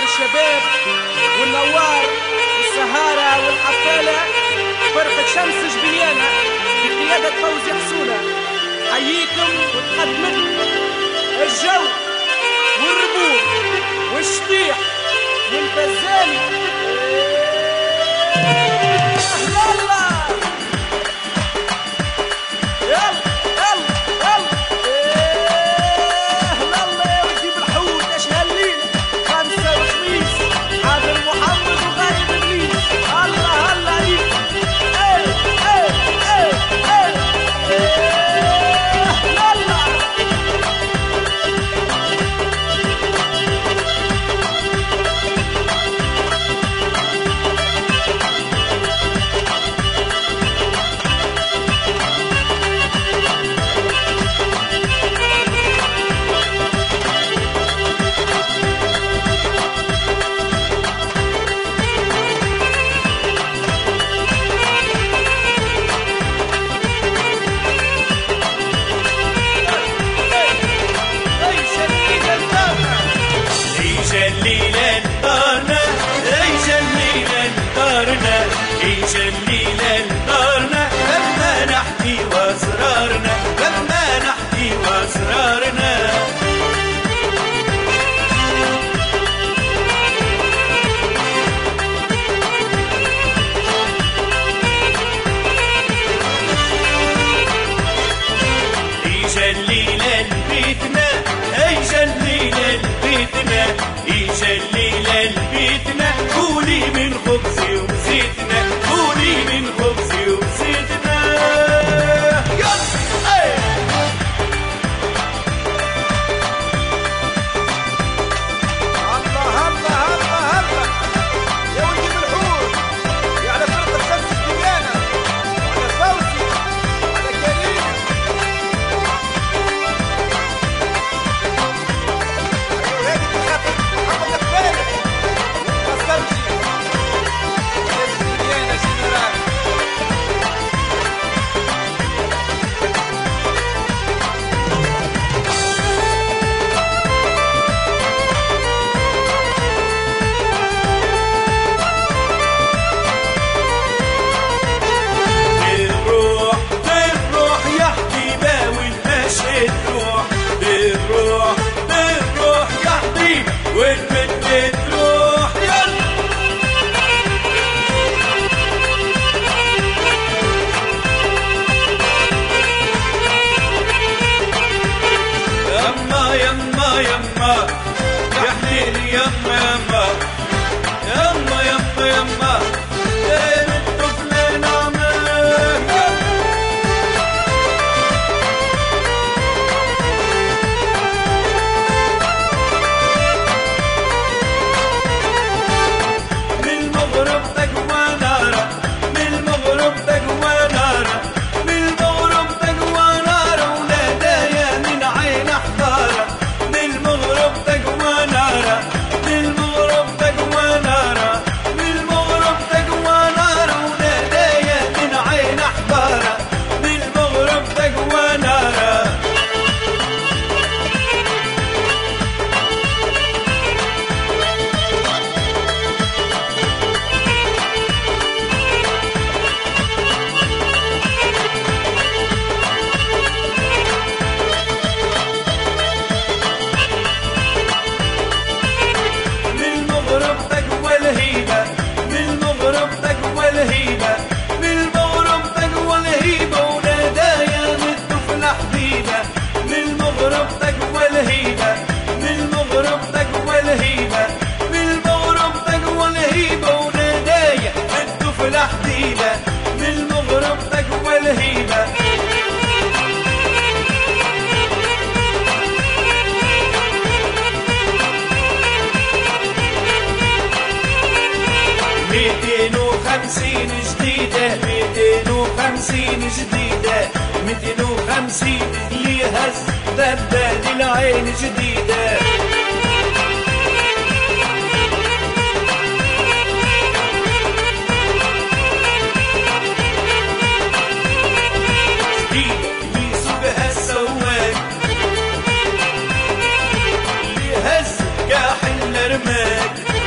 حاضر الشباب والنوار والسهارة والحفالة فرقة شمس جبيانة بقيادة فوزي حسونة حييكم وتقدمت الجو والربوع والشطيح والفزاني. يلا يلا جديدة 250 اللي هز دبة للعين جديدة. الرماد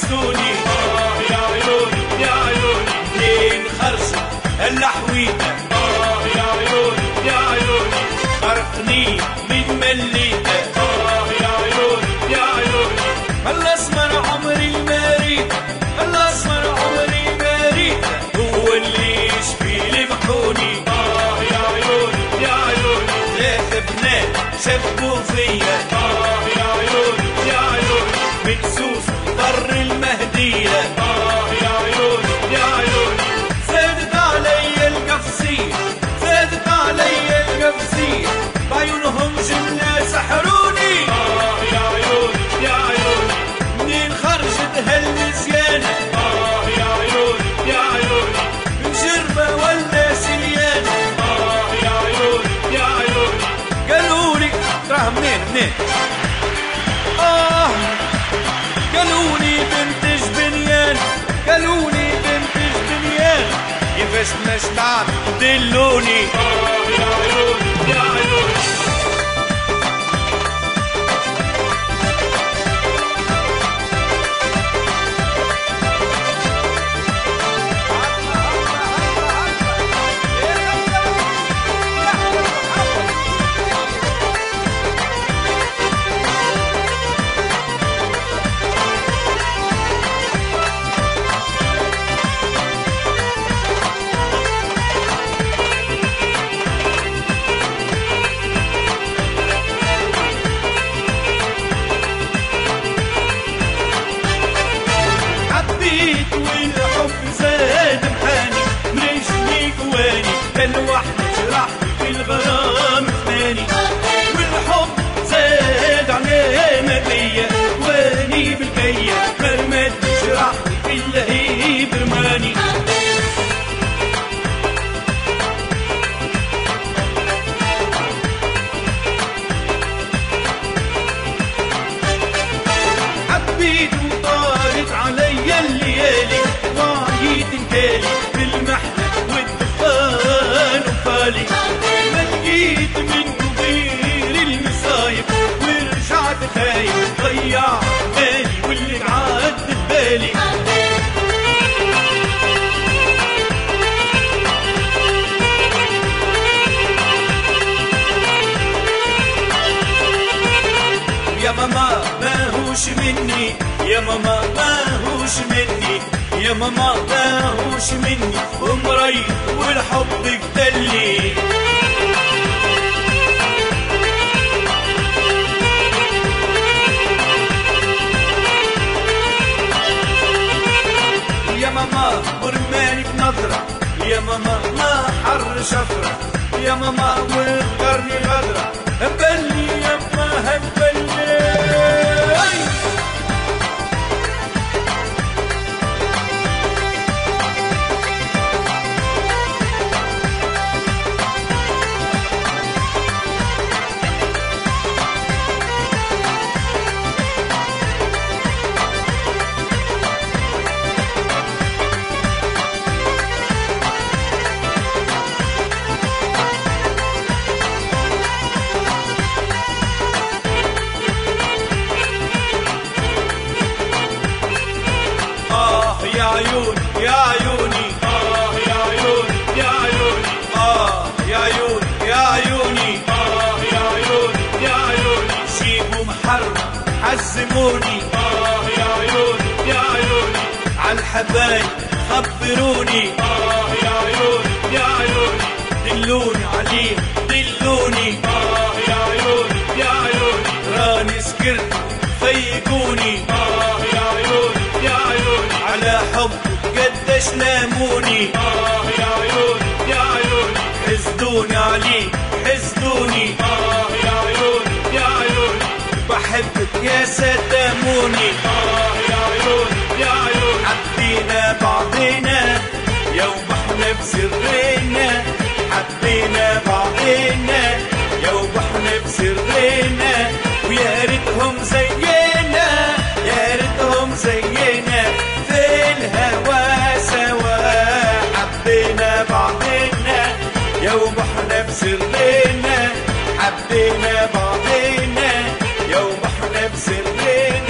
يحسدوني يا عيوني يا عيوني لين خرجوا الحويدة يا عيوني يا عيوني خرقني من مليته يا عيوني يا عيوني الأسمر عمري ما ريت الأسمر عمري ما ريت هو اللي يشفي محوني يا عيوني يا عيوني ثلاث بنات شبوا فيا يا عيوني يا عيوني مكسوس ضر المهدية يا عيوني يا عيوني زادت علي القفصية زادت علي القفصية بعيونهم جنة سحروني يا عيوني يا عيوني منين خرجت هالنسيانة يا عيوني يا عيوني من جربة ولا سليانة يا عيوني يا عيوني قالولي تراها منين قالولي بنت جبنيان قالولي بنت جبنيان كيفاش نشتعب دلوني يا عيوني يا عيوني الوحدة جرح في الغرام ثاني والحب زاد عليه ما بيا واني بالكية مرمد جرح في اللهيب رماني حبيت وطارت علي الليالي وعيت انكالي بالمحنة ما لقيت منه غير المصايب ورجعت خايف ضيع بالي واللي عاد بالي يا ماما ما هوش مني يا ماما ما هوش مني يا ماما ما هوش مني ومريض والحب قتلني يا ماما ورماني بنظرة يا ماما ما حر شفرة يا ماما وغرني غدرة هبلني يا ما هبلني يا عيوني يا عيوني يا عيوني يا عيوني يا عيوني يا عيوني يا عيوني يا عيوني جيبوا محرم حزموني يا عيوني يا عيوني عالحبايب خبروني يا عيوني يا عيوني دلوني عليه دلوني يا عيوني يا عيوني راني سكرت فيقوني يا عيوني يا عيوني على حب قديش لاموني يا عيوني يا عيوني حسدوني عليه حسدوني يا عيوني يا عيوني بحبك يا سداموني يا عيوني يا عيوني حبينا بعضنا يا وبحنا بسرنا حبينا بعضنا يا وبحنا بسرنا ويا ريتهم زينا يا ريتهم زينا في الهوى سوا حبينا بعضنا يا وبحنا بسرنا حبينا بعضنا يا وبحنا بسرنا